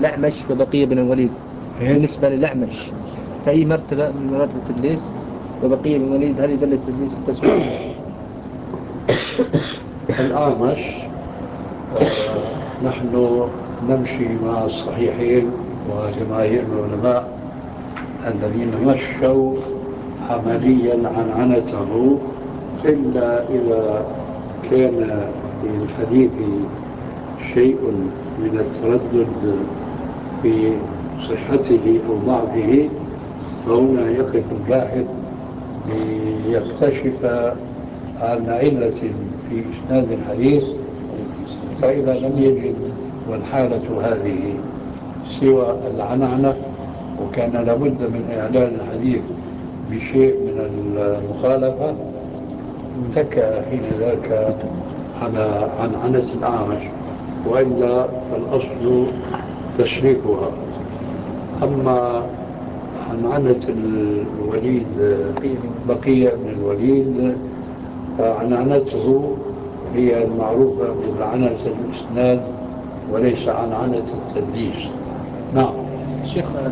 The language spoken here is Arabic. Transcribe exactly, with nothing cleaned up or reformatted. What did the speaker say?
الأعمش وبقية بن الوليد. إيه؟ بالنسبة للأعمش فأي مرتبة من مراتب التدليس، وبقية بن الوليد هل يدلس تدليس التسويق؟ الأعمش آه نحن نمشي مع الصحيحين وجماهير العلماء الذين مشوا عمليا عن عنته، إلا إذا كان في الحديث شيء من التردد في صحته أو ضعفه، فهنا يقف الباحث ليكتشف عن علة في إسناد الحديث، فإذا لم يجد والحالة هذه سوى العنعنة، وكان لابد من إعلان الحديث بشيء من المخالفة، اتكأ حين ذاك على عنعنة الأعمش، وإلا فالأصل تشريكها. أما عنعنة الوليد بقية بن الوليد فعنعنته هي المعروفة بعنعنة الإسناد وليس عنعنة التدليس. نعم شيخ